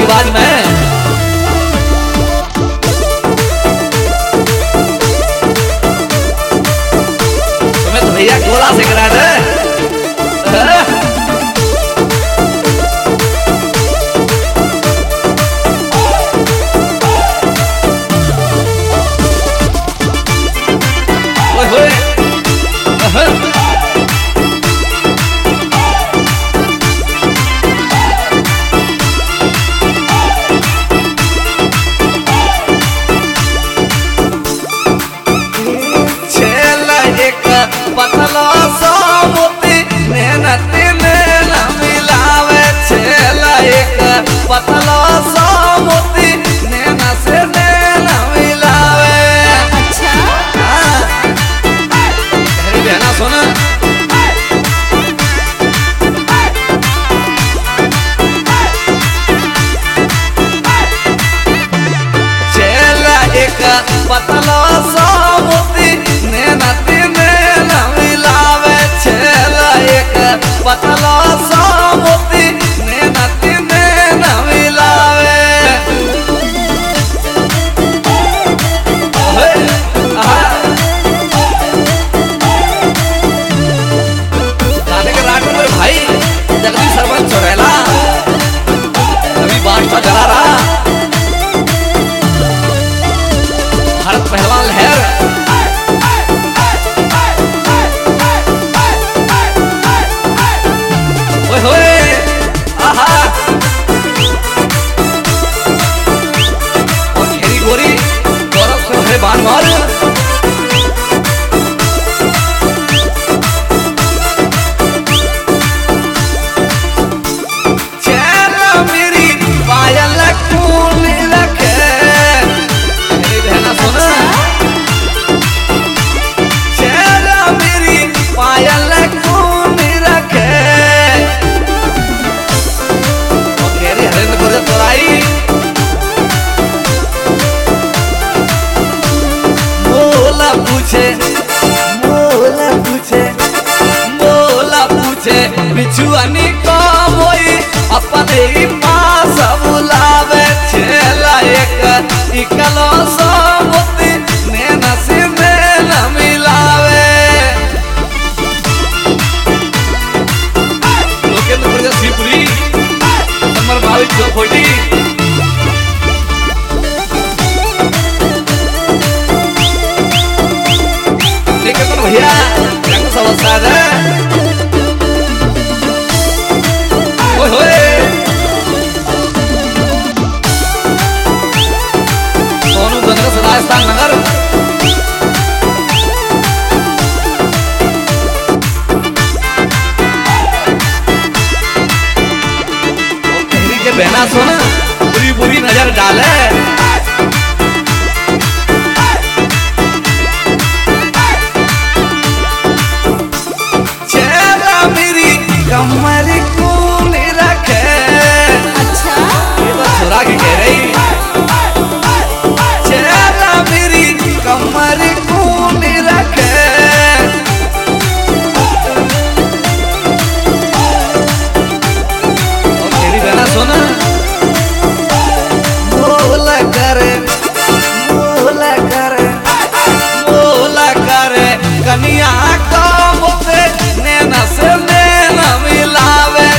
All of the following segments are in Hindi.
आवाज में। तुम्हें तो भैया गोला से करा दे। पतला सा मोती मेहनती नैना मिलावे छेला एक पतला सा मोती नैना से नैना मिलावे। अच्छा तेरी बहना सुना छेला एक पतला सा मोती नैना पतला सा मोती नैना नैना मिलावे। गाने के राग में भाई जगदीश सरपंच चौड़ेला अभी बादशाह जला रहा भारत पहलवान लहर। बान मार चेहरा मेरी पायल खून रखे। मेरी बहना सुना चेहरा मेरी पायल खून रखे। और मेरी हरिंद्र को तोराई पूछे बिछुआनी कम होई अपने ही पास बुलावे छेला एक इकलो सा मोती नैना से नैना मिलावे। लोकेंद्र प्रजा शिवपुरी नंबर 2240 भैया रंग सवसाद है। सोनू गंगा राजस्थान नगर के बहना सोना बुरी बुरी नजर डाले। कमर कौन रखे। अच्छा ये तो छोरा की कह रही चेहरा मेरी कमर कौन रखे। और तेरी बहना सुना बोला करे कनिया का मोते नैना से नैना मिलावे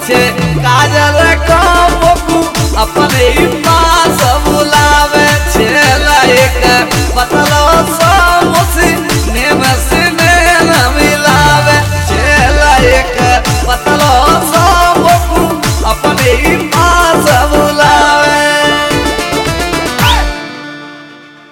पीछे काजल का बबू अपने